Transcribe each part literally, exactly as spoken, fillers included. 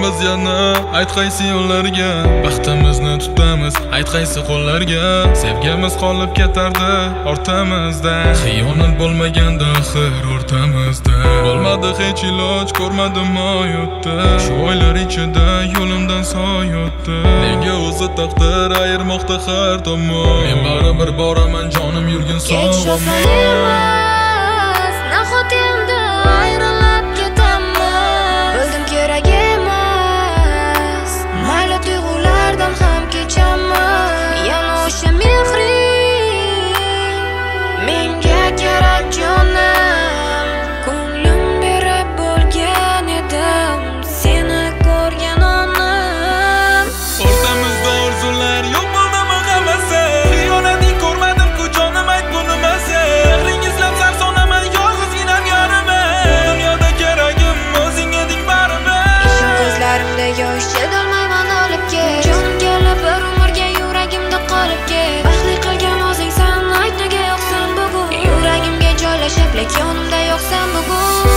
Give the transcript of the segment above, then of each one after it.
boramiz yana. Ayt qaysi yo'llarga baxtimizni tutamiz, ayt qaysi qo'llarga sevgimiz qolib ketardi ortamizda. Xiyonat bo'lmaganda axir o'rtamizda bo'lmadi hech iloj, ko'rmadim oyotdi. Shu oylar ichida yo'limdan soy o'tdi. Menga o'zi taqdir ayirmoqda har tomon. Men baribir boraman jonim yurgin sog'omon. Nahot endi ayrilib ketaman, o'zim kerak emas. Mayli tuyg'ulardan ham kechaman. Yana o'sha mehring menga kerak jonim. Ko'nglim berib bo'lgan edim seni ko'rgan onim. O'rtamizda orzular yo'q bo'ldimi hammasi? Xiyonating ko'rmadim-ku jonim, ayt buni masa. Mehringizlab sarsonaman yolg'izginam yoniman. Dunyoda keragim o'zing eding baribir. Ishim ko'zlarimda yosh chidolmayman olib ket. Jonim kelib bir umrga yuragimda qolib ket. Baxtli qilgan o'zingsan, ayt nega yo'qsan bugun. Yuragimga joylashib lek yonimda yo'qsan bugun.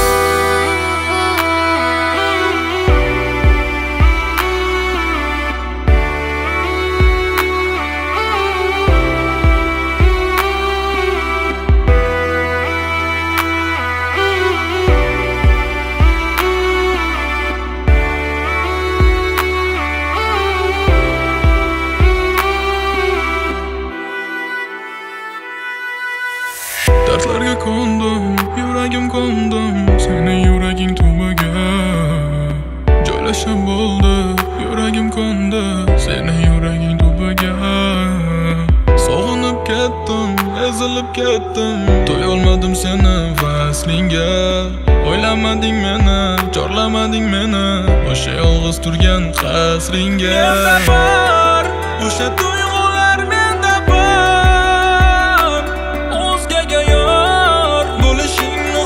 Dardlarga kondim, yuragim kondim, seni yuraging tubiga joylashib bo'ldi. Yuragim kondi, seni yuraging tubiga. Sog'inib ketdim, ezilib ketdim, to'yolmadim seni vaslingga. O'ylamading meni, chorlamading meni, o'sha yolg'iz turgan qasringga. Menda bor o'sha tuyg'ular menda bor. O'zgaga yor bo'lishingni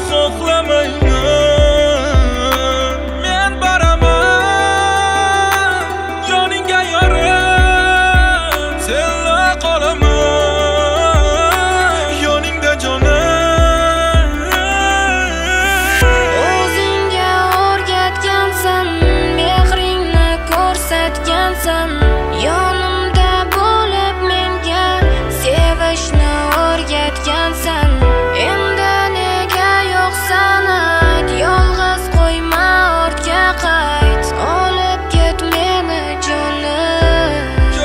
xohlamayman. Men boraman yoningga yorim, senla qolaman yoningda jonim. O'zingga o'rgatgansan, mehringni ko'rsatgansan, yonimda bo'lib menga sevishni o'rgatgansan. Endi nega yo'qsan, ayt, yolg'iz qo'yma ortga qayt. Olib ket meni jonim.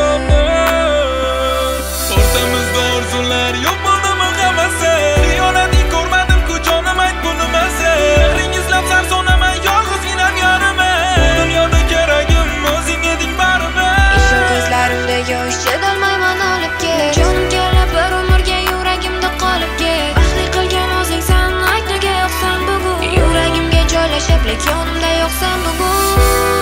O'rtamizda orzular yo'q bo'ldimi hammasi? Xiyonating ko'rmadim-ku jonim, ayt buni masa. Mehringizlab sarsonaman yolg'izginam yoniman. Dunyoda keragim o'zing eding baribir. Ishim ko'zlarimda yosh chidolmayman olib ket. Jonim kelib bir umrga yuragimda qolib ket. Baxtli qilgan o'zingsan, ayt nega yo'qsan bugun. Yuragimga joylashib lek yonimda yo'qsan bugun.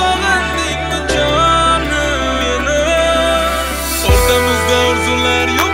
O'rtamizda orzular yo'q